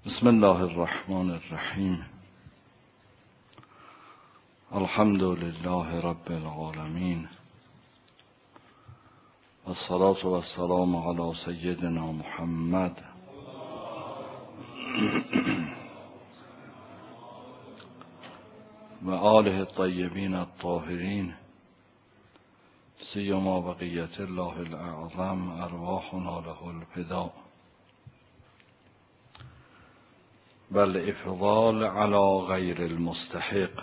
بسم الله الرحمن الرحیم. الحمد لله رب العالمین و الصلاة و السلام علی سیدنا محمد و آله الطیبین الطاهرین سیما بقیة الله الاعظم ارواحنا له الفداء بل افضال علی غیر المستحق.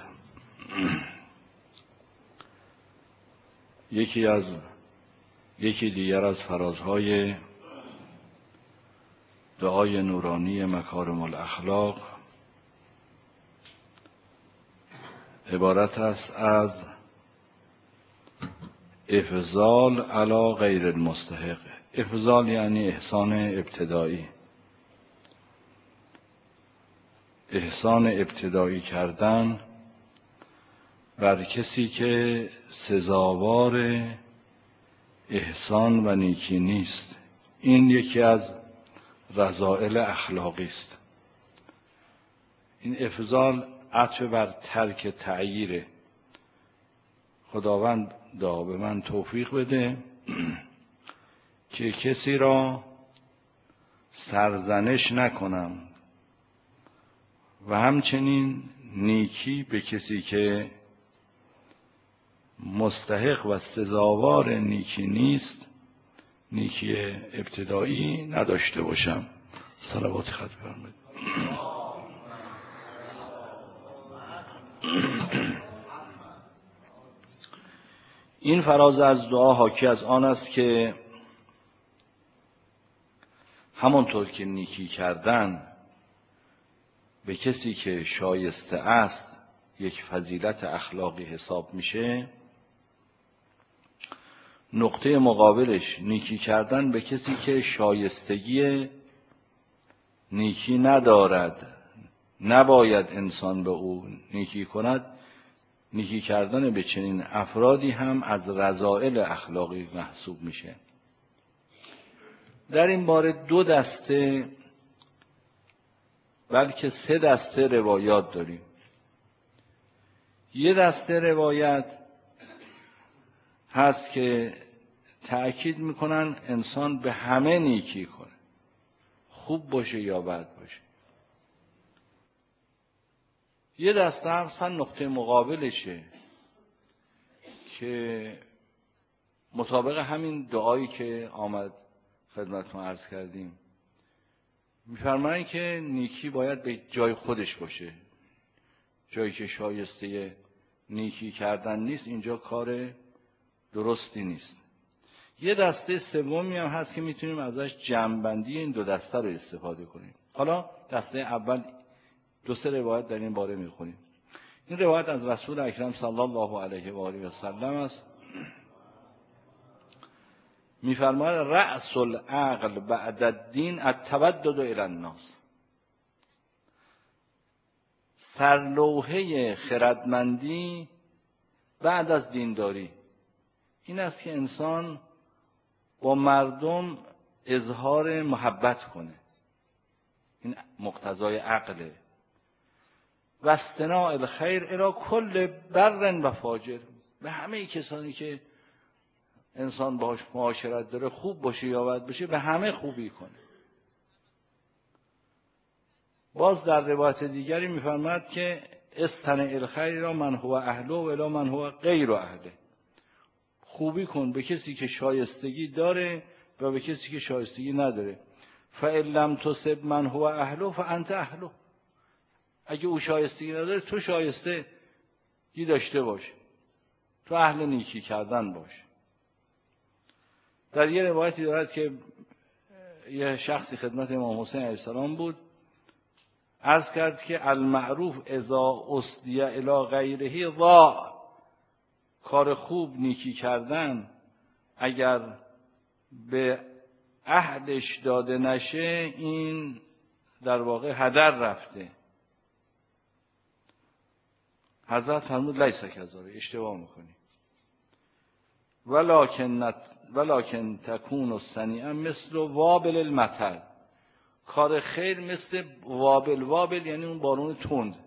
یکی دیگر از فرازهای دعای نورانی مکارم الاخلاق عبارت است از افضال علی غیر المستحق. افضال یعنی احسان ابتدایی. احسان ابتدایی کردن بر کسی که سزاوار احسان و نیکی نیست. این یکی از رذائل اخلاقی است. این افضال عطف بر ترک تعییره. خداوند به من توفیق بده که کسی را سرزنش نکنم و همچنین نیکی به کسی که مستحق و سزاوار نیکی نیست نیکی ابتدایی نداشته باشم. صلوات خط بفرمایید. این فراز از دعا حاکی از آن است که همانطور که نیکی کردن به کسی که شایسته است یک فضیلت اخلاقی حساب میشه، نقطه مقابلش نیکی کردن به کسی که شایستگی نیکی ندارد، نباید انسان به او نیکی کند. نیکی کردن به چنین افرادی هم از رذائل اخلاقی محسوب میشه. در این باره دو دسته بلکه سه دسته روایات داریم. یه دسته روایت هست که تأکید میکنن انسان به همه نیکی کنه، خوب باشه یا بد باشه. یه دسته هم نقطه مقابلشه که مطابق همین دعایی که آمد خدمتتون عرض کردیم میفرمایند که نیکی باید به جای خودش باشه. جایی که شایسته نیکی کردن نیست اینجا کار درستی نیست. یه دسته سومی هم هست که میتونیم ازش جمع‌بندی این دو دسته رو استفاده کنیم. حالا دسته اول دو سه روایت در این باره میخونیم. این روایت از رسول اکرم صلی الله علیه و آله و سلم است. میفرماید رأس العقل بعد الدین التودد الی الناس. سرلوحه خردمندی بعد از دینداری این است که انسان با مردم اظهار محبت کنه. این مقتضای عقله. و استناء الخیر الی کل بر و فاجر. به همه کسانی که انسان باهاش معاشرت داره، خوب باشه یا بد باشه، به همه خوبی کنه. باز در روایت دیگری میفرماید که استنع الخیر را من هو اهله و الی من هو غیر اهله. خوبی کن به کسی که شایستگی داره و به کسی که شایستگی نداره. فإن لم تصب من هو اهله فانت اهله. اگه او شایستگی نداره تو شایستگی داشته باش، تو اهل نیکی کردن باش. در یه روایتی دارد که یه شخصی خدمت امام حسین علیه السلام بود، عرض کرد که المعروف اذا اسدی الی غیره ضاع. کار خوب نیکی کردن اگر به اهلش داده نشه این در واقع هدر رفته. حضرت فرمود لیس کذالک، اشتباه میکنی. ولکن تکون الصنیع مثل وابل المطر. کار خیر مثل وابل، وابل یعنی اون بارون تند،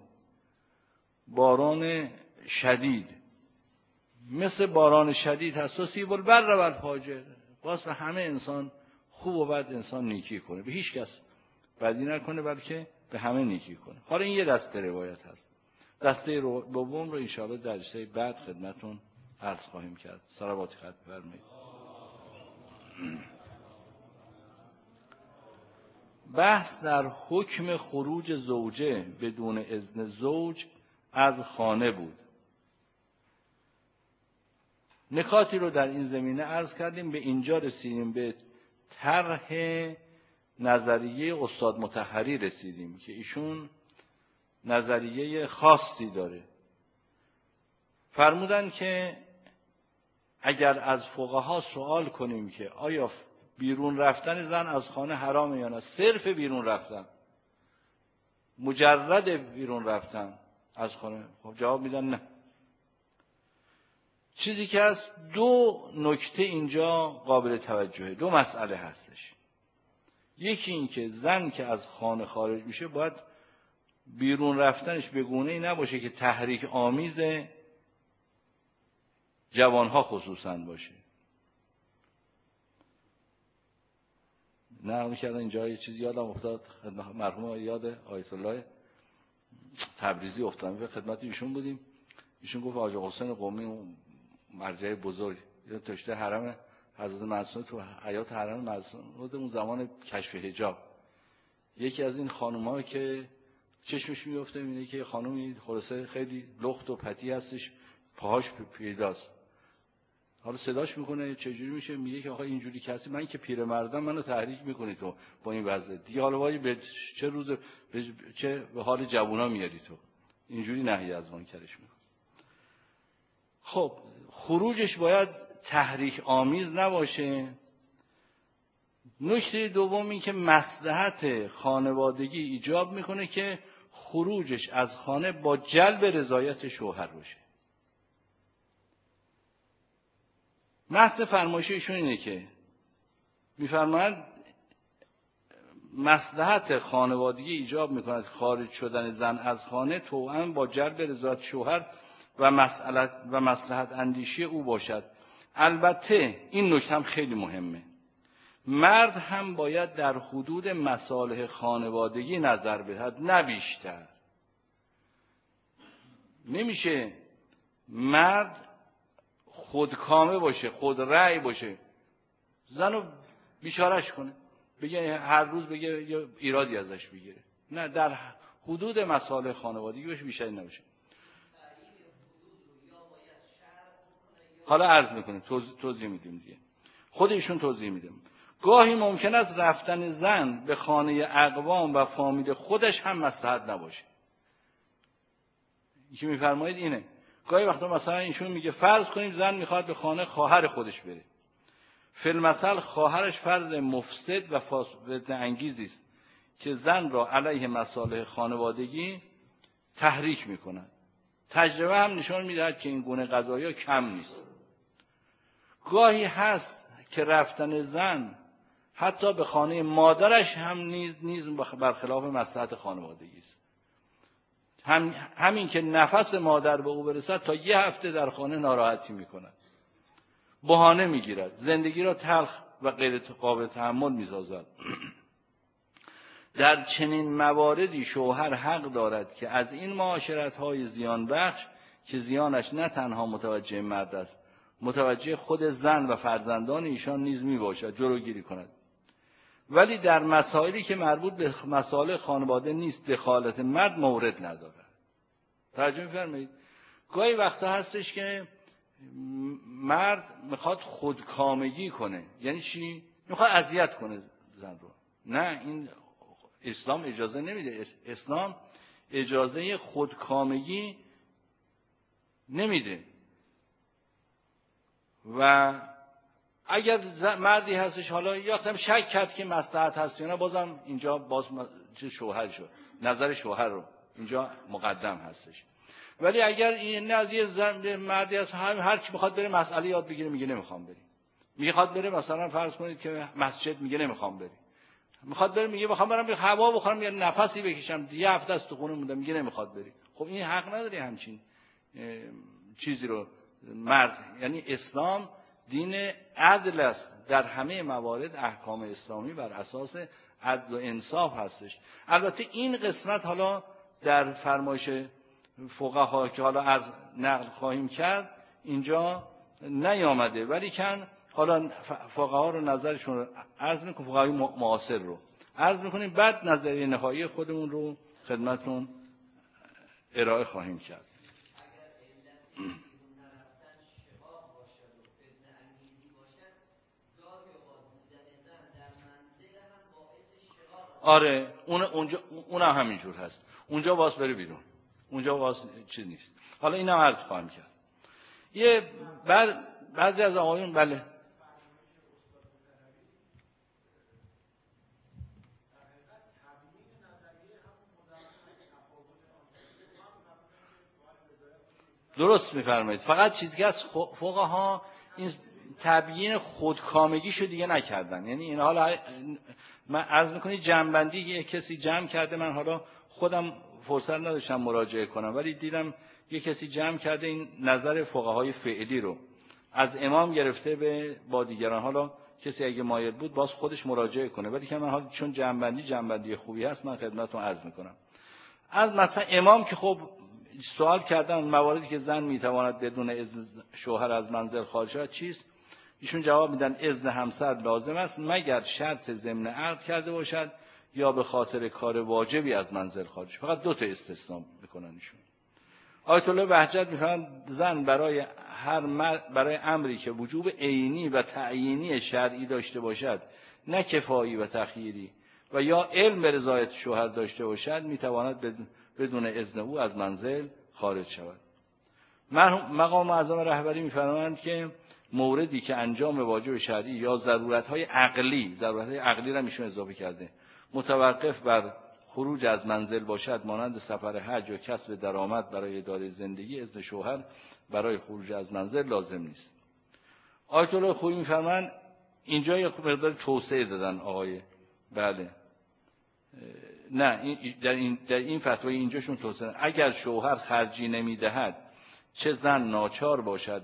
باران شدید، مثل باران شدید هست. تصیب البر و الفاجر، باز به همه انسان خوب و بد انسان نیکی کنه، به هیچ کس بدی نکنه بلکه به همه نیکی کنه. حالا این یه دسته روایت هست. دسته دوم رو انشاءالله در جلسه بعد خدمتون عرض خواهیم کرد. صلوات خط بفرمایید. بحث در حکم خروج زوجه بدون اذن زوج از خانه بود. نکاتی رو در این زمینه عرض کردیم، به اینجا رسیدیم، به طرح نظریه استاد مطهری رسیدیم که ایشون نظریه خاصی داره. فرمودن که اگر از فقها سوال کنیم که آیا بیرون رفتن زن از خانه حرامه یا نه، صرف بیرون رفتن، مجرد بیرون رفتن از خانه، خب جواب میدن نه. چیزی که هست، دو نکته اینجا قابل توجهه، دو مسئله هستش. یکی این که زن که از خانه خارج میشه باید بیرون رفتنش به گونه‌ای نباشه که تحریک آمیز جوانها خصوصا باشه. نه می‌کردن اینجا یه چیزی یادم افتاد، مرحوم یاد آیت الله تبریزی افتاد، به خدمت ایشون بودیم، ایشون گفت حاج حسین قمی اون مرجع بزرگ یا تشته حرم حضرت معصومه تو حیات حرم معصومه اون زمان کشف حجاب، یکی از این خانم‌ها که چشمش میفته میبینه که خانومی خلاصه خیلی لخت و پتی هستش، پاهاش پیداست، حالا صداش میکنه چجوری میشه، میگه که آخه اینجوری کسی، من که پیرمردم منو تحریک میکنی تو با این وضع دیگه، حالا وای به چه روز چه به حال جوونا میاری تو، اینجوری نهی از منکرش میکنه. خب خروجش باید تحریک آمیز نباشه. نکته دوم این که مصلحت خانوادگی ایجاب میکنه که خروجش از خانه با جلب رضایت شوهر باشه. محض فرمایش ایشون اینه که میفرمایند مصلحت خانوادگی ایجاب میکند خارج شدن زن از خانه توأم با جلب رضایت شوهر و مصلحت اندیشی او باشد. البته این نکته هم خیلی مهمه، مرد هم باید در حدود مصالح خانوادگی نظر بدهد، نه بیشتر. نمیشه مرد خودکامه باشه، خود رأی باشه، زنو بیچارهش کنه، بگه هر روز بگه یه ایرادی ازش بگیره. نه، در حدود مصالح خانوادگی باشه، بیشتری نباشه. حالا عرض میکنیم، توضیح میدیم دیگه، خود ایشون توضیح میدیم. گاهی ممکن است رفتن زن به خانه اقوام و فامیل خودش هم مصلحت نباشه. این که میفرمایید اینه، گاهی وقتا مثلا ایشون میگه فرض کنیم زن میخواد به خانه خواهر خودش بره، فی المثل خواهرش فرد مفسد و فتنه انگیزی است که زن را علیه مصالح خانوادگی تحریک میکند. تجربه هم نشان میدهد که این گونه قضایا کم نیست. گاهی هست که رفتن زن حتی به خانه مادرش هم نیز برخلاف مصلحت خانوادگی است. همین که نفس مادر به او برسد تا یه هفته در خانه ناراحتی میکند، بهانه میگیرد، زندگی را تلخ و غیر قابل تحمل میسازد. در چنین مواردی شوهر حق دارد که از این معاشرت‌های زیان بخش که زیانش نه تنها متوجه مرد است، متوجه خود زن و فرزندان ایشان نیز میباشد، جلوگیری کند. ولی در مسائلی که مربوط به مسائل خانواده نیست دخالت مرد مورد ندارد. توجه می‌فرمایید؟ گاهی وقتا هستش که مرد میخواد خودکامگی کنه. یعنی چی؟ میخواد اذیت کنه زن رو. نه، این اسلام اجازه نمیده. اسلام اجازه خودکامگی نمیده. و اگر مردی هستش حالا یا شک کرد که مصلحت هست یا نه، بازم اینجا باز شوهر شد، نظر شوهر رو اینجا مقدم هستش. ولی اگر این نه یه زن مردی هست هر کی بخواد بره مسئله یاد بگیره، میگه نمیخوام بری. میخواد بره مثلا فرض کنید که مسجد، میگه نمیخوام بری. میخواد بره میگه میخوام برم هوا بخورم یا نفسی بکشم، یه هفته است تو خونه موندم، میگه نمیخواد بری. خب این حق نداری همچین چیزی رو مرد. یعنی اسلام دین عدل است، در همه موارد احکام اسلامی بر اساس عدل و انصاف هستش. البته این قسمت حالا در فرمایش فقها که حالا از نقل خواهیم کرد اینجا نیامده، ولی کن حالا فقها رو نظرشون رو عرض میکنیم، فقهای معاصر رو عرض میکنیم، بعد نظریه نهایی خودمون رو خدمتتون ارائه خواهیم کرد. آره اونم همینجور هست، اونجا باز بره بیرون، اونجا باز چیز نیست. حالا اینم عرض خواهم کرد. یه بعضی از آقایون بله درست میفرمایید، فقط چیزی که از فقها این تبیین خودکامگیشو دیگه نکردن. یعنی این حالا من عرض میکنی جمع‌بندی یه کسی جمع کرده، من حالا خودم فرصت نداشتم مراجعه کنم، ولی دیدم یه کسی جمع کرده این نظر فقهای فعلی رو از امام گرفته به با دیگران. حالا کسی اگه مایل بود باز خودش مراجعه کنه، ولی که من حالا چون جمع‌بندی خوبی هست من خدمتتون عرض میکنم. از مثلا امام که خب سوال کردن مواردی که زن میتواند بدون اذن شوهر از منزل خارج شود چیست؟ ایشون جواب میدن اذن همسر لازم است مگر شرط ضمن عقد کرده باشد یا به خاطر کار واجبی از منزل خارج. فقط دو تا استثناء میکنن ایشون. آیت الله بهجت میفرمایند زن برای امری که وجوب عینی و تعیینی شرعی داشته باشد نه کفایی و تخییری و یا علم به رضایت شوهر داشته باشد میتواند بدون اذن او از منزل خارج شود. مقام معظم رهبری میفرمایند که موردی که انجام واجب شرعی یا ضرورت‌های عقلی را میشون اضافه کرده متوقف بر خروج از منزل باشد، مانند سفر حج یا کسب درآمد برای اداره زندگی، اذن شوهر برای خروج از منزل لازم نیست. آیت الله خویی میفرمایند اینجا یه مقدار توسعه دادن آقای بله نه در این فتوای اینجاشون توسعه، اگر شوهر خرجی نمیدهد چه زن ناچار باشد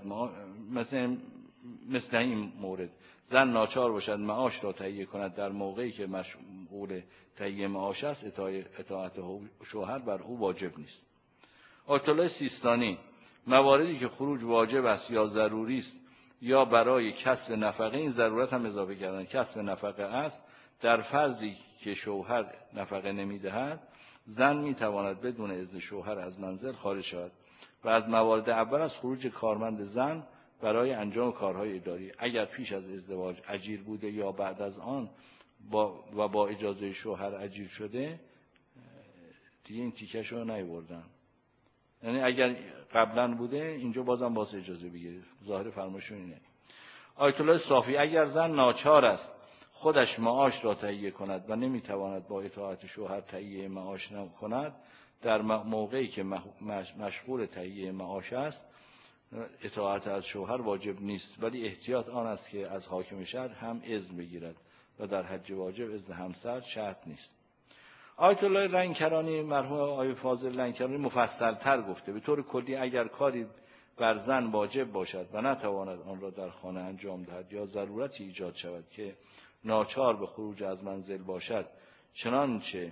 مثل این مورد زن ناچار باشد معاش را تهیه کند در موقعی که مشغول تهیه معاش است، اطاعت شوهر بر او واجب نیست. آیت الله سیستانی مواردی که خروج واجب است یا ضروری است یا برای کسب نفقه، این ضرورت هم اضافه کردن، کسب نفقه است، در فرضی که شوهر نفقه نمیدهد زن میتواند بدون اذن شوهر از منزل خارج شود و از موارد اول از خروج کارمند زن برای انجام کارهای اداری اگر پیش از ازدواج اجیر بوده یا بعد از آن با اجازه شوهر اجیر شده دیگه این تیکش رو نیوردن. یعنی اگر قبلا بوده اینجا بازم باز اجازه بگیرید، ظاهر فرمایشون اینه. آیت الله صافی اگر زن ناچار است خودش معاش را تهیه کند و نمیتواند با اطاعت شوهر تهیه معاش کند، در موقعی که مشغول تهیه معاش است اطاعت از شوهر واجب نیست، ولی احتیاط آن است که از حاکم شهر هم اذن بگیرد و در حج واجب اذن همسر شرط نیست. آیت الله لنکرانی مرحوم آقای فاضل لنکرانی مفصل‌تر گفته به طور کلی اگر کاری بر زن واجب باشد و نتواند آن را در خانه انجام دهد یا ضرورتی ایجاد شود که ناچار به خروج از منزل باشد، چنانچه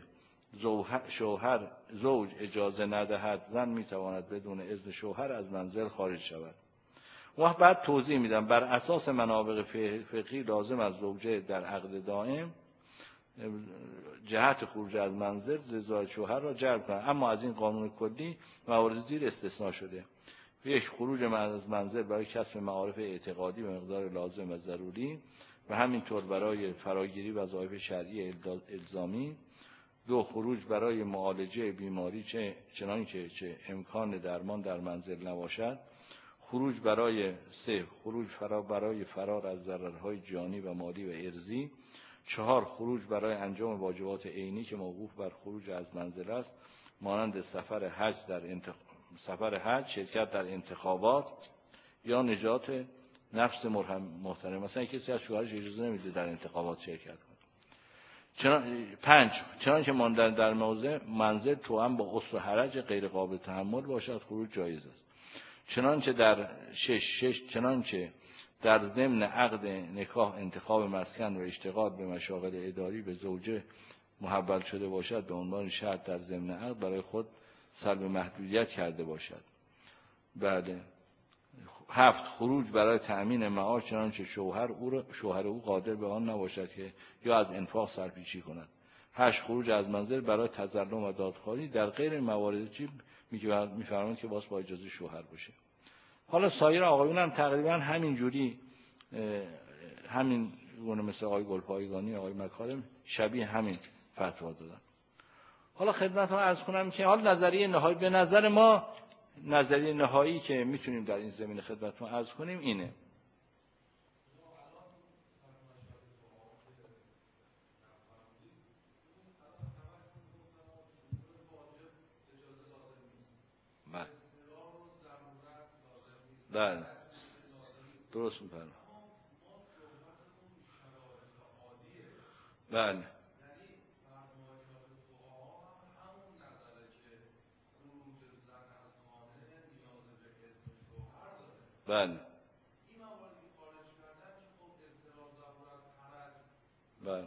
زوج اجازه ندهد، زن میتواند بدون اذن شوهر از منزل خارج شود. و بعد توضیح میدم بر اساس منابع فقهی لازم از زوجه در عقد دائم جهت خروج از منزل رضایت شوهر را جلب کند، اما از این قانون کلی موارد زیر استثناء شده: یک، خروج از منزل برای کسب معارف اعتقادی به مقدار لازم و ضروری و همینطور برای فراگیری وظایف شرعی الزامی. دو، خروج برای معالجه بیماری چنانکه امکان درمان در منزل نباشد. خروج برای برای فرار از ضررهای جانی و مالی و ارضی. 4، خروج برای انجام واجبات عینی که موقوف بر خروج از منزل است، مانند سفر حج، شرکت در انتخابات یا نجات نفس محترم. مثلا کسی از شوهرش اجازه نمیده در انتخابات شرکت کنه. چنانچه ماندن در منزل توأم با عسر و حرج غیر قابل تحمل باشد خروج جایز است. چنانچه در ضمن عقد نکاح انتخاب مسکن و اشتغال به مشاغل اداری به زوجه محول شده باشد به عنوان شرط در ضمن عقد برای خود سلب محدودیت کرده باشد. بله. 7 خروج برای تأمین معاش چنانچه شوهر او قادر به آن نباشد که یا از انفاق سرپیچی کند. 8 خروج از منزل برای تظلم و دادخواهی در غیر موارد چی می‌فرمایند که باز با اجازه شوهر باشه. حالا سایر آقایون هم تقریبا همین جوری همین گونه مثل آقای گلپایگانی، آقای مکارم شبیه همین فتوا دادن. حالا خدمتتون عرض کنم که حال نظریه نهایی به نظر ما نظریه نهایی که میتونیم در این زمینه خدمتتون عرض کنیم اینه. بله درست می‌فرمایید. بله بله بله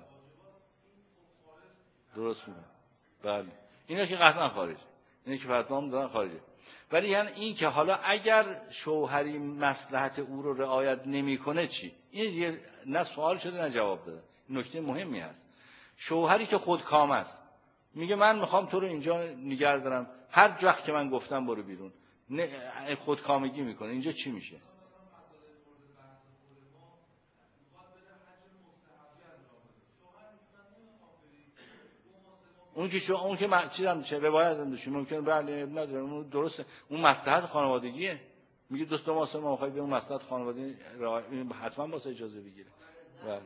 درست میگم. بله اینا که قطعا خارج، اینا که فتوا دادن خارجه. ولی یعنی این که حالا اگر شوهری مصلحت او رو رعایت نمیکنه چی؟ این دیگه نه سوال شده نه جواب داده. نکته مهمی هست. شوهری که خودکام است میگه من میخوام تو رو اینجا نگه دارم، هر وقت که من گفتم برو بیرون، خودکامگی میکنه، اینجا چی میشه؟ اون که چیزام چه روایت هم داشتیم ممکنه بله نداره، اون درسته، اون مصلحت خانوادگیه. میگه دو ماه سه ماه میخوای به اون مصلحت خانوادگی حتما واسه اجازه بگیره. بله.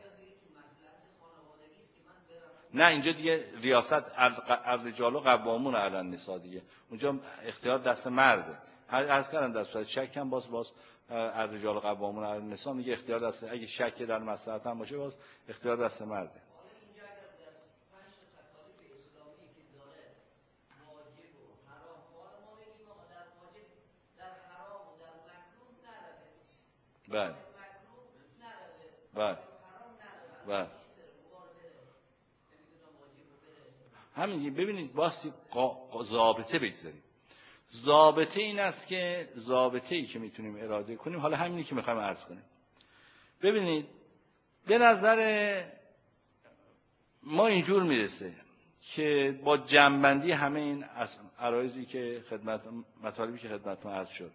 نه اینجا دیگه ریاست الرجال قوامون علی النساء دیگه، اونجا اختیار دست مرده. عرض کردم در صورت شک هم باز الرجال قوامون علی النساء میگه اختیار دست، اگه شک در مصلحت هم باشه باز اختیار دست مرده. بله بله بله همین. ببینید باستی ضابطه بگذاریم. ضابطه این است که ضابطه‌ای که میتونیم اراده کنیم، حالا همینی که میخوایم عرض کنیم. ببینید به نظر ما اینجور میرسه که با جمع‌بندی همه این عرایضی که مطالبی که خدمتتون عرض شد،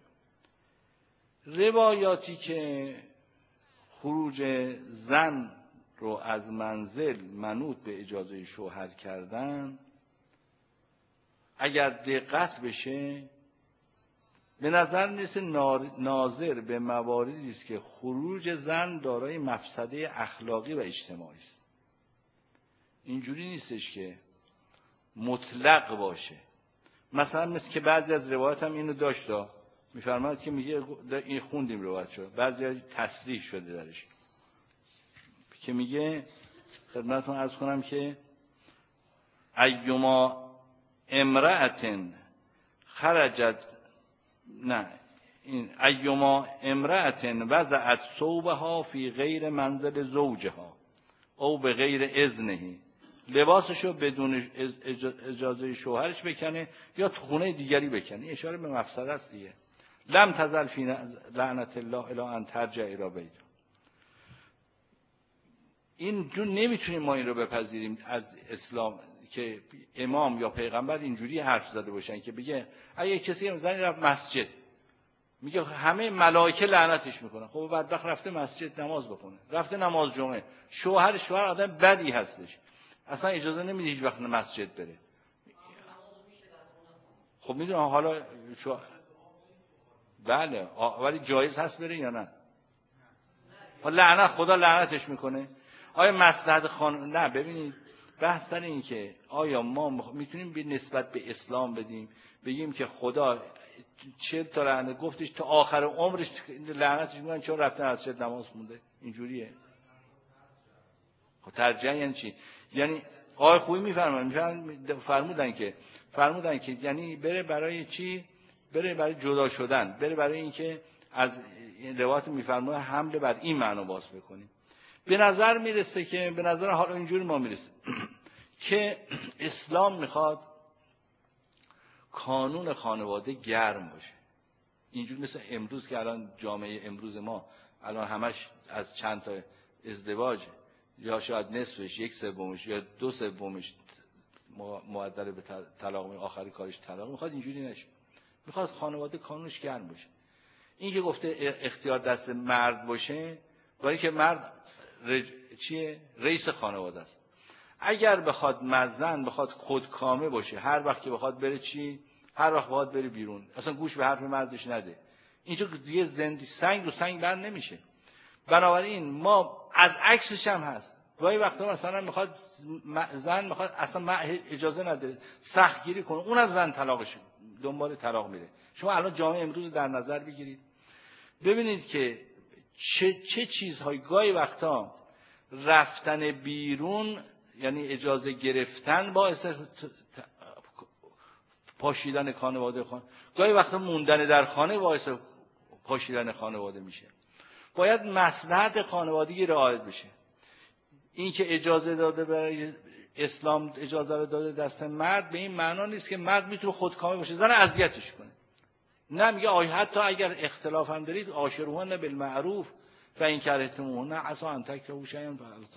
روایاتی که خروج زن رو از منزل منوط به اجازه شوهر کردن، اگر دقت بشه به نظر میرسه ناظر به مواردی است که خروج زن دارای مفسده اخلاقی و اجتماعی است. اینجوری نیستش که مطلق باشه. مثلا مثل که بعضی از روایات هم اینو داشته، میفرماید که میگه این خوندیم روایت شد، بعضی تصریح شده درش که میگه خدمتتون عرض کنم که ایما امرأة خرجت، نه این ایما امرأة وضعت ثوبها فی غیر منزل زوجها او به غیر اذنه، لباسشو بدون اجازه شوهرش بکنه یا تو خونه دیگری بکنه، اشاره به مفسده است دیگه. لم تزل فی لعنت الله الی ان ترجع الی بیتها. این جو نمیتونیم ما این رو بپذیریم از اسلام که امام یا پیغمبر اینجوری حرف زده باشن که بگه اگه کسی زنی رفت مسجد، میگه همه ملائکه لعنتش میکنن. خب بدبخت رفته مسجد نماز بخونه، رفته نماز جمعه، شوهر آدم بدی هستش، اصلا اجازه نمیده هیچ وقت مسجد بره. خب میدونم حالا بله ولی جایز هست بره یا نه؟ لعنت خدا لعنتش میکنه. آیا مصلحت نه ببینید بحث سر این که آیا ما میتونیم به نسبت به اسلام بدیم بگیم که خدا 40 تا لعنت گفتش تا آخر عمرش لعنتش میکنن چون رفته مسجد نماز خونده، اینجوریه؟ خب ترجیح یعنی چی؟ یعنی آقای خویی فرمودن که یعنی بره برای چی؟ بره برای جدا شدن، بره برای اینکه از روایت میفرمایه حمله بر این معنا باز بکنیم. به نظر میرسه که به نظر حالا اینجوری ما میرسه که اسلام میخواد کانون خانواده گرم باشه. اینجوری مثل امروز که الان جامعه امروز ما الان همش از چند تا ازدواج یا شاید نصفش، یک سومش یا دو سومش معدل به طلاق، آخری کارش طلاق. میخواد اینجوری نشه، میخواد خانواده کانونش گرم باشه. این که گفته اختیار دست مرد باشه، برای که مرد رئیس خانواده است. اگر بخواد زن بخواد خودکامه باشه، هر وقت که بخواد بره هر وقت بخواد بره بیرون، اصلا گوش به حرف مردش نده، اینجا دیگه سنگ رو سنگ بند نمیشه. بنابراین ما از عکسش هم هست، گاهی وقتا مثلا میخواد زن میخواد اصلا اجازه نده، سختگیری کنه، اونم زن طلاقش دنبال طلاق میره. شما الان جامعه امروز در نظر بگیرید، ببینید که چه چیزهای گاهی وقتا رفتن بیرون، یعنی اجازه گرفتن، باعث پاشیدن خانواده گاهی وقتا موندن در خانه باعث پاشیدن خانواده میشه. باید مصلحت خانوادگی رعایت بشه. این که اجازه داده برای اسلام، اجازه رو داده دست مرد، به این معنا نیست که مرد میتونه خودکامه باشه زن اذیتش کنه. نه، میگه حتی اگر اختلاف هم دارید عاشروهن بالمعروف و این کرهتموهن عسی ان تکرهوا شیئا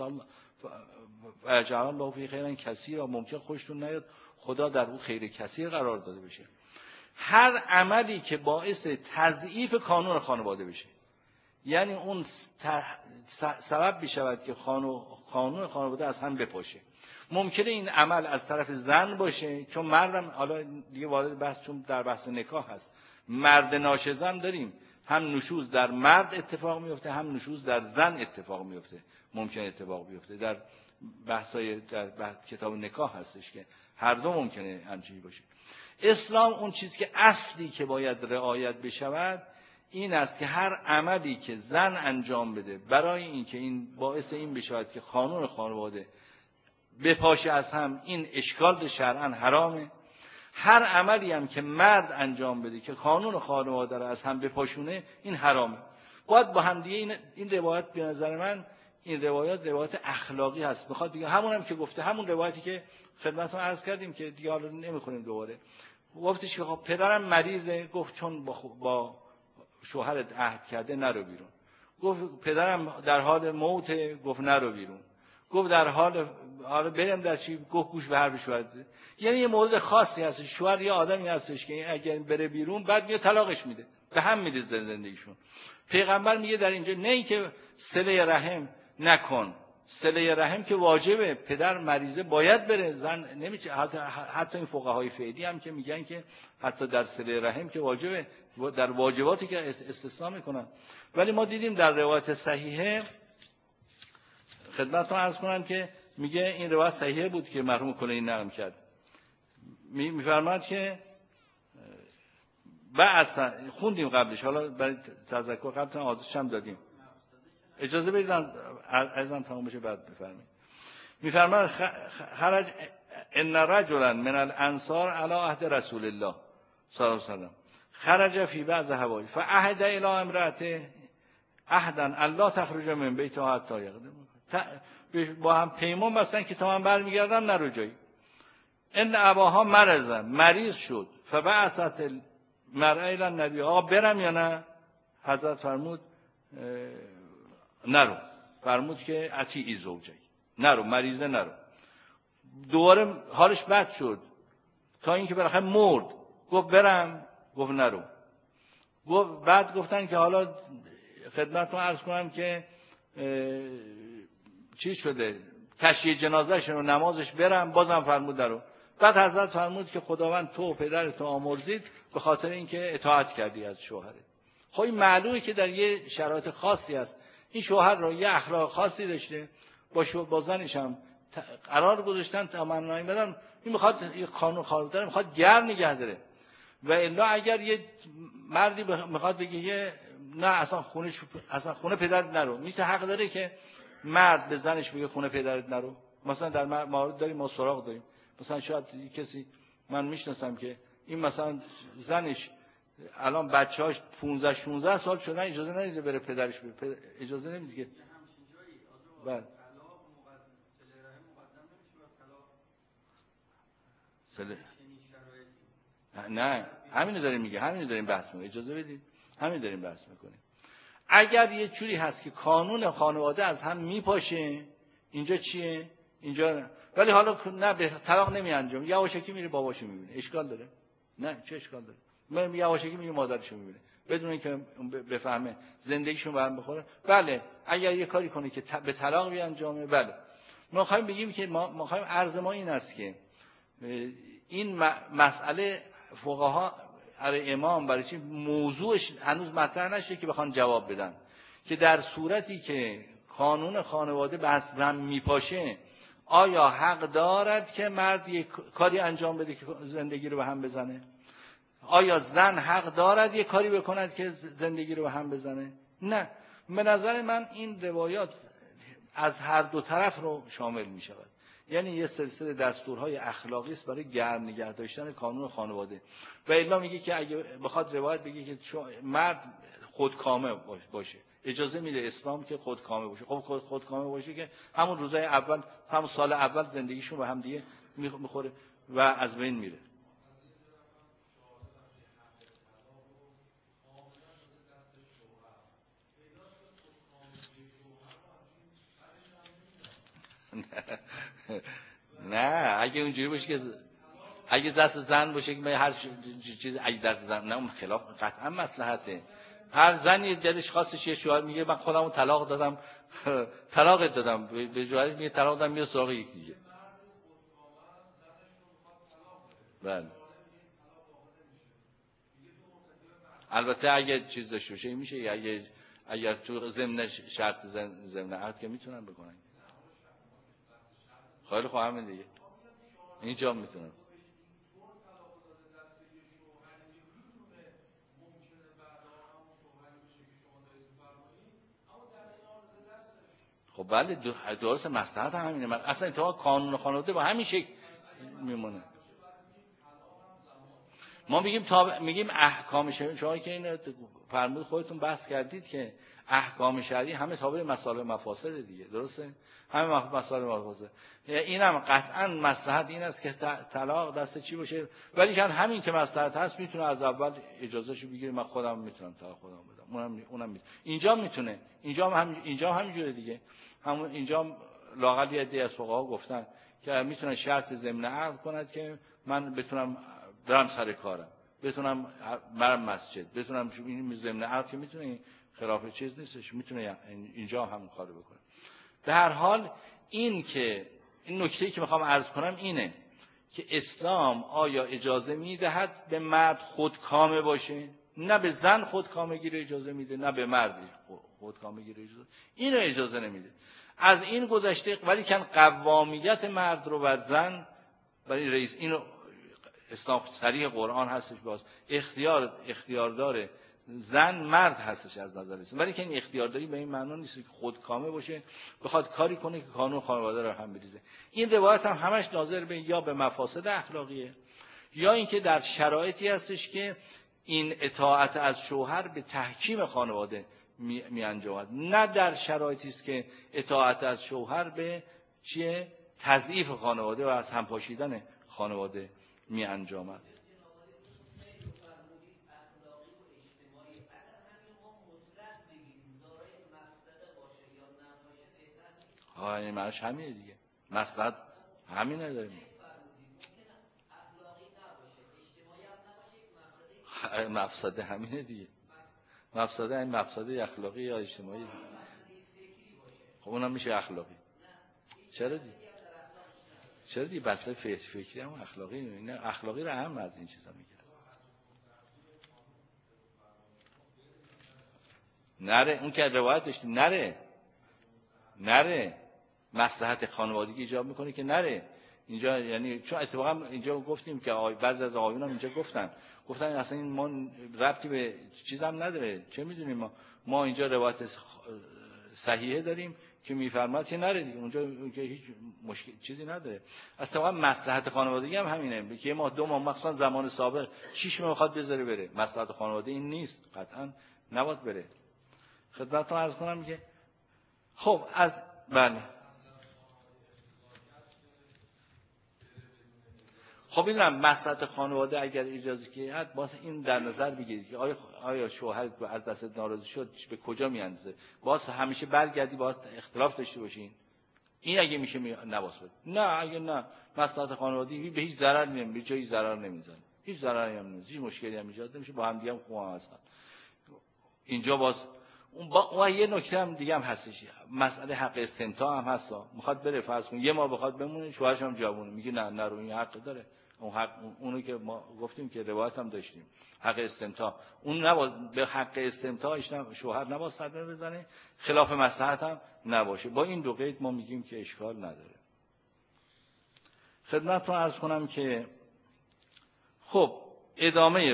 فیجعل الله فیه خیرا کثیرا. ممکن خوشتون نیاد، خدا در او خیر کثیر قرار داده بشه. هر عملی که باعث تضعیف کانون خانواده بشه، یعنی اون سبب بشود که قانون خانواده از هم بپاشه. ممکنه این عمل از طرف زن باشه، چون مردم حالا دیگه وارد بحث، چون در بحث نکاح هست، مرد ناشزم داریم، هم نشوز در مرد اتفاق میفته، هم نشوز در زن اتفاق میفته، ممکن اتفاق بیفته. در بحثای کتاب نکاح هستش که هر دو ممکنه همچنین باشه. اسلام اون چیزی که اصلی که باید رعایت بشود این است که هر عملی که زن انجام بده برای اینکه این باعث این بشود که قانون خانواده بپاشه از هم، این اشکال شرعاً حرامه. هر عملی هم که مرد انجام بده که قانون خانواده را از هم بپاشونه، این حرامه. باید با هم دیگه این روایت، به نظر من این روایت اخلاقی هست. بخواد دیگه همون هم که گفته، همون روایتی که خدمتتون عرض کردیم که دیگه حالا نمیخونیم دوباره، گفتش که خب پدرم مریضه، گفت چون با شوهرت عهد کرده نرو بیرون. گفت پدرم در حال موته، گفت نرو بیرون. گفت در حال برم در چی؟ گفت گوش به حرف شوهر. یعنی یه مورد خاصی هست، شوهر یه آدمی هستش که اگر بره بیرون بعد میاد طلاقش میده، به هم میده زندگیشون. پیغمبر میگه در اینجا نه اینکه صله رحم نکن، صله رحم که واجبه، پدر مریضه باید بره، زن نمیشه. حتی این فقهای فعلی هم که میگن که حتی در صله رحم که واجبه، در واجباتی که استثناء میکنن. ولی ما دیدیم در روایت صحیحه، خدمتتون عرض کنم که میگه این روایت صحیحه بود که مرحوم کلینی نقل کرد، میفرماد که خوندیم قبلش، حالا برای تذکر قبلا آزادش هم دادیم، اجازه بدید ازم تمام بشه بعد بفرمایید. میفرماد خرج ان رجلا من الانصار علی عهد رسول الله صلی الله علیه و سلم خرج فی بعض هوای فعهد الی امراته عهدا الله تخرج من بیتها حتی یقدم، با هم پیمان بستن که تا من برمیگردم نرو جایی. ان اباها مریض شد فبعثت المرأه الی النبی، آقا برم یا نه؟ حضرت فرمود نرو، فرمود که اطیعی زوجی، نرو، مریضه نرو. دوباره حالش بد شد تا اینکه بالاخره مرد، گفت برم، گفت نرو. بعد گفتن که حالا خدمتتون عرض کنم که چی شده، تشییع جنازه‌ش و نمازش برم، بازم فرمود نرو. بعد حضرت فرمود که خداوند تو و پدرت آمرزید به خاطر اینکه اطاعت کردی از شوهرت. خب این معلومه که در یه شرایط خاصی است، این شوهر رو یه اخلاق خاصی داشته، با زنش هم قرار گذاشتن تا من نیومدم، این میخواد یه قانون خانواده میخواد گرم نگه داره. و الا اگر یه مردی میخواد بگه نه اصلا خونه پدرت نرو، میشه حق داره که مرد به زنش بگه خونه پدرت نرو؟ مثلا در مورد داریم ما سراغ داریم، مثلا شاید کسی من میشناسم که این مثلا زنش الان بچه‌هاش 15 16 سال شدن اجازه نمیده بره پدرش اجازه نمیده که بله نه همینو داریم میگه، همینو داریم بحث میکنیم، اجازه بدید همین داریم بحث میکنیم. اگر یه جوری هست که قانون خانواده از هم میپاشه، اینجا چیه؟ اینجا ولی حالا نه به طلاق نمیانجام، یواشکی میره باباشو میبینه، اشکال داره؟ نه چه اشکال داره؟ من یواشکی میره مادرشو میبینه بدون اینکه بفهمه زندگیشون به هم بخوره. بله اگر یه کاری کنه که به طلاق بیانجامه، بله. ما خواهیم بگیم که ما خواهیم عرض ما این است که این مسئله فقها برای امام برای چی موضوعش هنوز مطرح نشده که بخوان جواب بدن، که در صورتی که قانون خانواده به هم میپاشه آیا حق دارد که مرد یک کاری انجام بده که زندگی رو به هم بزنه؟ آیا زن حق دارد یک کاری بکند که زندگی رو به هم بزنه؟ نه. به نظر من این روایات از هر دو طرف رو شامل می شود. یعنی یه سلسله دستورهای اخلاقی است برای گرم نگه داشتن قانون خانواده. و الا میگه که اگه بخواد روایت بگه که مرد خودکامه باشه، اجازه میده اسلام که خودکامه باشه. خب خودکامه باشه که همون روزای اول، همون سال اول زندگیشون به هم دیگه میخوره و از بین میره. نه اگه اونجوری باشه که اگه دست زن باشه که هر چیز اگه دست زن، نه اون خلاف قطعا مصلحته. هر زنی دلش خواستش یه شوهر میگه من خودمو طلاق دادم طلاقت دادم، به جوری میگه طلاق دادم میره سراغ یک دیگه. بله البته اگه چیز داشته باشه میشه، اگر تو ضمن شرط ضمن عقد که میتونن بکنن. خیلی خوب همین دیگه اینجا میتونن. خب بله درست مصلحت هم همینه. من اصلا اتفاقا قانون خانواده با همین شکل میمونه. ما میگیم احکام شرعی، شما که این فرمود خودتون بحث کردید که احکام شرعی همه تابع مصالح مفاسد دیگه، درسته؟ همه مصالح مفاسد. اینم قطعا مصلحت این است که طلاق دست چی باشه، ولی که همین که مصلحت هست میتونه از اول اجازهشو بگیره، من خودم میتونم طلاق خودم بدم، اونم میتونه. اینجا میتونه، اینجا همینجوره دیگه. همون اینجا لااقل یه عده از فقها گفتن که میتونه شرط ضمن عقد کند که من بتونم برم سر کارم، بتونم برم مسجد، بتونم این ضمن عقد که میتونه خلاف چیز نیستش، میتونه اینجا همون کارو بکنه. به هر حال این نکته‌ای که میخوام عرض کنم اینه که اسلام آیا اجازه میدهد به مرد خودکامه باشه؟ نه به زن خودکامگی رو اجازه میده، نه به مرد خودکامگی رو اجازه، اینو اجازه نمیده. از این گذشته ولی کن قوامیت مرد رو بر زن برای رئیس، اینو اسلام صریح قرآن هستش، باز اختیاردار زن مرد هستش از نظر اسلام، ولی که این اختیارداری به این معنا نیست که خودکامه باشه بخواد کاری کنه که قانون خانواده رو هم بریزه. این روایت هم همش ناظر به یا به مفاسد اخلاقیه یا اینکه در شرایطی هستش که این اطاعت از شوهر به تحکیم خانواده می انجامد، نه در شرایطی است که اطاعت از شوهر به تضعیف خانواده و از هم پاشیدن خانواده می انجامد. این معنیش همینه دیگه، مصلحت همینه داریم. مفسده همینه دیگه، مفسده این مفسده اخلاقی یا اجتماعی. خب اونم میشه اخلاقی. چرا دیگه بحث فکری هم اخلاقی، نه اخلاقی رو هم از این چیزا میگه. نره اون که روایت داشتیم نره مصلحت خانوادگی ایجاب میکنه که نره اینجا، یعنی چون اتفاقا اینجا گفتیم که بعضی از آقایون هم اینجا گفتن اصلا این ما ربطی به چیز هم نداره، چه میدونیم ما اینجا روایت صحیحه داریم که میفرماد که نره دیگه، اونجا که هیچ مشکل چیزی نداره. اصلا مصلحت خانوادگی هم همینه که 1 ماه 2 ماه مثلا زمان سابق 6 ماه میخواد بذاره بره، مصلحت خانواده این نیست، قطعا نباید بره. خدمتتون عرض کنم که خب از بله خب اینم مصلحت خانواده اگر اجازه که باز این در نظر بگیرید که آیا شوهر از دست ناراضی شد به کجا میاندازه، باز همیشه برگردی باز اختلاف داشته باشین، این اگه میشه نواسط. نه اگه نه مصلحت خانوادگی به هیچ ضرر نمیزنه، به جایی ضرر نمیزنه، هیچ ضرری هم نمیزنه، هیچ مشکلی هم ایجاد نمیشه، با هم دیگه هم خوب هستن. اینجا باز اون یه نکته هم دیگه هم هستش، مسئله حق استمتاع هم هست. میخواد بره فرض کن 1 ماه بخواد بمونه، شوهرش هم جوونه، میگه نه نرو، این حق داره. اون حق اونو که ما گفتیم که روایت هم داشتیم، حق استمتاع، اون نباید به حق استمتاعش شوهر نباید صدمه بزنه، خلاف مصلحت هم نباشه. با این 2 قید ما میگیم که اشکال نداره. خدمتتون عرض کنم که خب ادامه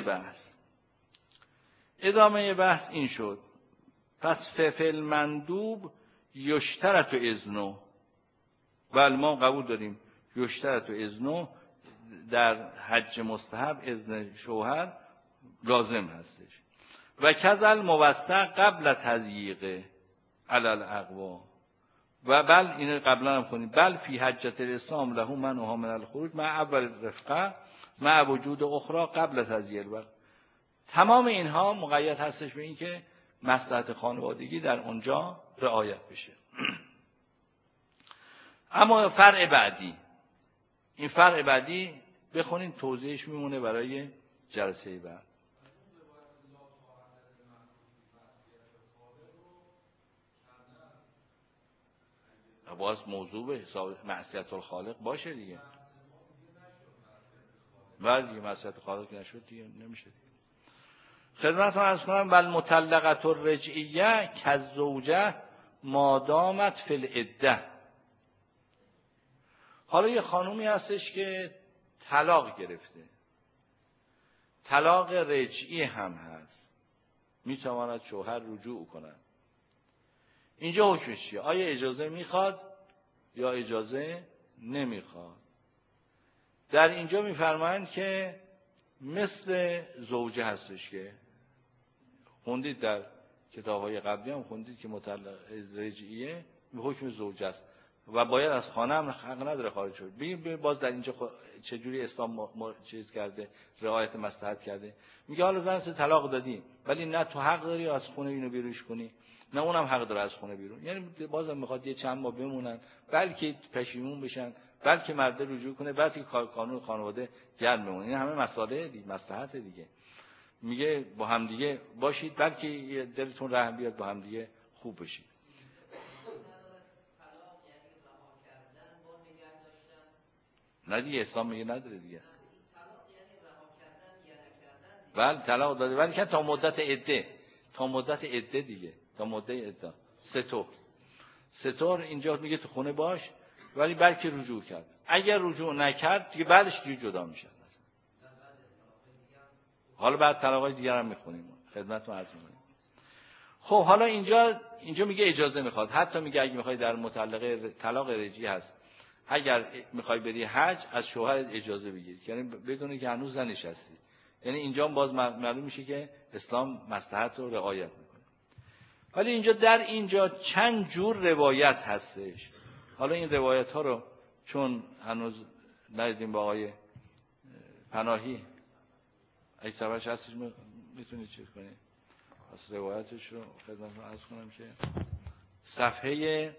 بحث این شد. پس ففل مندوب یشترط و اذنو، بله ما قبول داریم یشترط و اذنو، در حج مستحب اذن شوهر لازم هستش. و کذل موثق قبل تضییق علی الاقوا، و بل اینو قبلا هم خوندیم، بل فی حجة الاسلام له منعها من الخروج مع اول رفقه مع وجود اخرى قبل تضییق الوقت. تمام اینها مقید هستش به این که مصلحت خانوادگی در اونجا رعایت بشه. اما فرع بعدی، این فرع بعدی بخونین توضیحش میمونه برای جلسه بعد. باز موضوع به حساب معصیت الخالق باشه دیگه. ولی دیگه معصیت خالق نشد دیگه نمیشه. خدمتتون عرض کنم بل مطلقه الرجعیه کالزوجه ما دامت فی العده. حالا یه خانومی هستش که طلاق گرفته، طلاق رجعی هم هست، میتواند شوهر رجوع کند. اینجا حکمش چیه؟ آیا اجازه میخواد یا اجازه نمیخواد؟ در اینجا میفرمایند که مثل زوجه هستش که خوندید در کتاب‌های قبلی هم خوندید که مطلق رجعیه به حکم زوجه است و باید از خانه هم حق نداره خارج شد. ببین باز در اینجا چجوری اسلام چیز کرده، رعایت مصلحت کرده. میگه حالا زن تو طلاق دادی ولی نه تو حق داری از خونه اینو بیرونش کنی، نه اونم حق داره از خونه بیرون. یعنی بازم میخواد یه چند ماه بمونن، بلکه پشیمون بشن، بلکه مرد رجوع کنه، بلکه قانون خانواده گرم بمونه. این همه مسائل دیگه، مصلحت دیگه. میگه با هم دیگه باشید، بلکه دلتون رحم بیاد، با هم دیگه خوب بشید. نه دیگه اسلام میگه نداره دیگه. بله طلاق داده ولی که تا مدت عده دیگه، تا مدت عده ستور اینجا میگه تو خونه باش، ولی بلکه رجوع کرد. اگر رجوع نکرد دیگه بعدش دیگه جدا میشن. حالا بعد طلاقای دیگر هم میخونیم، خدمتتون عرض میکنیم. خب حالا اینجا میگه اجازه میخواد، حتی میگه اگه میخوای در مطلقه طلاق رجعی هست، اگر میخوای بری حج از شوهر اجازه بگیری، یعنی بدون که هنوز زنش هستی. یعنی اینجا باز معلوم میشه که اسلام مصلحت رو رعایت میکنه. ولی در اینجا چند جور روایت هستش. حالا این روایت ها رو چون هنوز ندیدیم با آقای پناهی، اگه سببش هستش میتونید چیز کنید. پس روایتش رو خدمتتون عرض کنم که صفحه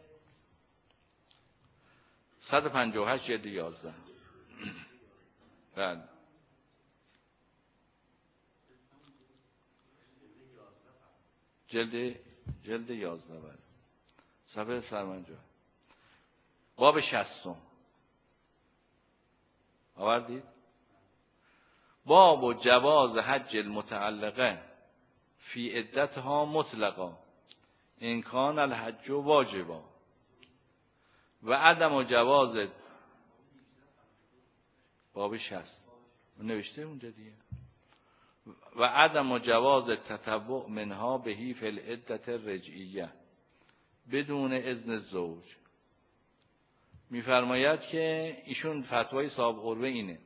158 جلد 11. بله جلد 11 بله صفحه فرمانجا باب 60 آوردید. باب جواز حج المتعلقه فی عدتها مطلقا ان کان الحج واجبا و عدم جواز. باب 60 نوشته اونجا دیگه. و عدم جواز تطوع منها بهی فی العدت الرجعیه بدون اذن زوج. میفرماید که ایشون فتوای صاحب قربه اینه،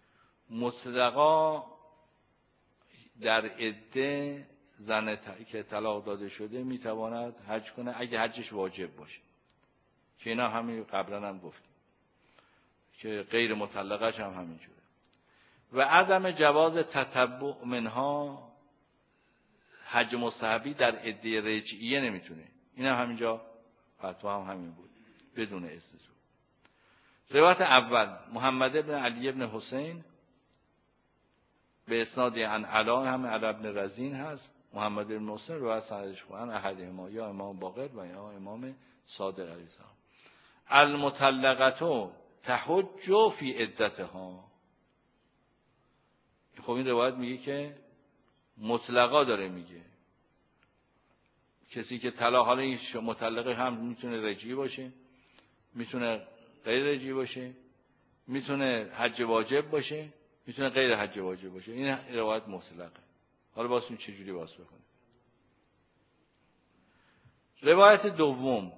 مطلقا در عده زن که طلاق داده شده میتواند حج کنه اگه حجش واجب باشه، که اینا همین قبلا هم گفتیم که غیر مطلقش هم همینجوره. و عدم جواز تتبع منها، حج مستحبی در عده رجعیه نمیتونه. این هم همینجا فتوا هم همین بود، بدون اذن زوج. روایت اول محمد بن علی بن حسین به اسناد عن علا، هم علا بن رزین هست، محمد بن حسین روایت سندش خوان احدهما، یا امام باقر و یا امام صادق علیه السلام. المطلقه تحج فی عدتها. خب این روایت میگه که مطلقا داره میگه، کسی که طلاق، حالا این مطلقه هم میتونه رجعی باشه، میتونه غیر رجعی باشه، میتونه حج واجب باشه، میتونه غیر حج واجب باشه. این روایت مطلقه. حالا واسه چجوری واسه بکنه. روایت دوم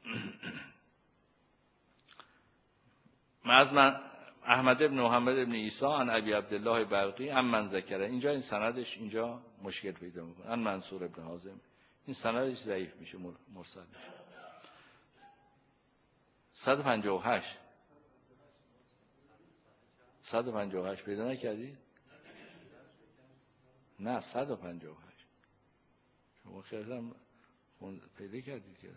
از احمد بن محمد بن عیسی عن ابی عبدالله برقی عن من ذکره. اینجا این سندش اینجا مشکل پیدا میکنه. عن منصور بن حازم، این سندش ضعیف میشه، مرسل میشه. 158 پیدا نکردی؟ نه 158 شما خیلی پیدا کردید که.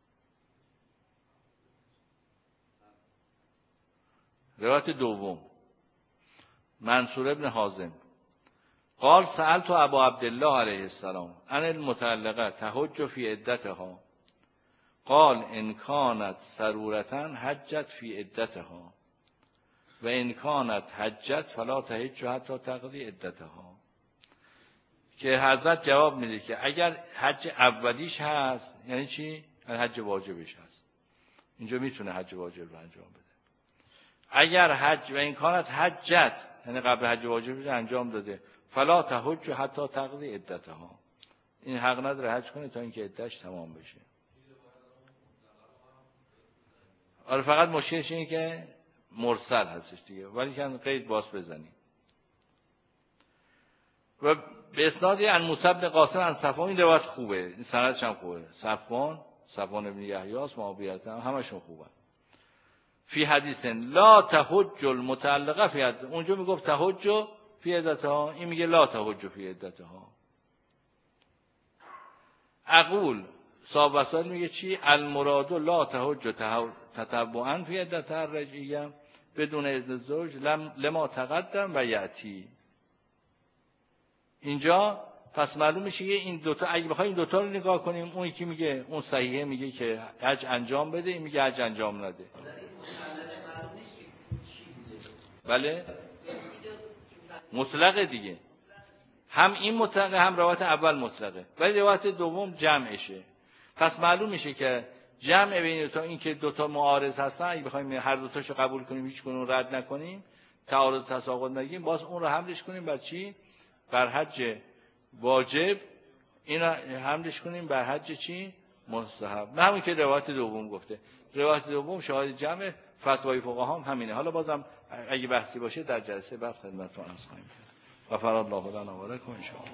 روایت دوم منصور ابن حازم قال سألت ابا عبدالله علیه السلام عن المطلقه تحج فی عدتها قال ان كانت سرورة حجت فی عدتها و ان كانت حجت فلا تحج حتی تقضی عدتها. که حضرت جواب میده که اگر حج اولیش هست یعنی چی؟ یعنی حج واجبش هست، اینجا میتونه حج واجب رو انجام بده. اگر حج و این کانت حجت یعنی قبل حج واجب انجام داده، فلا تحج حتی تقضی عدتها، این حق نداره حج کنه تا اینکه عدتش تمام بشه. آره فقط مشکلش اینه که مرسل هستش دیگه، ولی که قید باز بزنیم. و به اسنادی عن موسی بن قاسم عن صفوان، این روایت خوبه، این سندش هم خوبه. صفوان بن یحیی است، معاویه همشون خوبه. فی حدیث لا تحج المطلقه فی عدتها، اونجا میگفت تحج فی عدتها، این میگه لا تحج فی عدتها. اقول صاحب وسائل میگه چی؟ المراد لا تحج تتبعا فی عدتها الرجعیه بدون اذن زوج لما تقدم و یاتی. اینجا پس معلوم میشه این دوتا، اگه بخوایم این دوتا رو نگاه کنیم، اون یکی میگه اون صحیحه میگه که حج انجام بده، این میگه حج انجام نده. بله مطلقه دیگه، هم این مطلقه هم روایت اول مطلقه، ولی روایت دوم جمعشه. پس معلوم میشه که جمع بین دوتا، این که دوتا معارض هستن، اگه بخوایم هر دوتاشو قبول کنیم هیچ کدوم رد نکنیم، تعارض تساقط نگیم، باز اون رو حملش کنیم بر چی؟ بر حج واجب. این رو حملش کنیم بر حج چی؟ مستحب. نه همون که روایت دوم گفته. روایت دوم شاهد جمع، فتوای فقها هم همینه. حالا بازم اگه بحثی باشه در جلسه بعد خدمتتون عرض خواهیم کرد. غفر الله لنا و لکم ان شاء الله.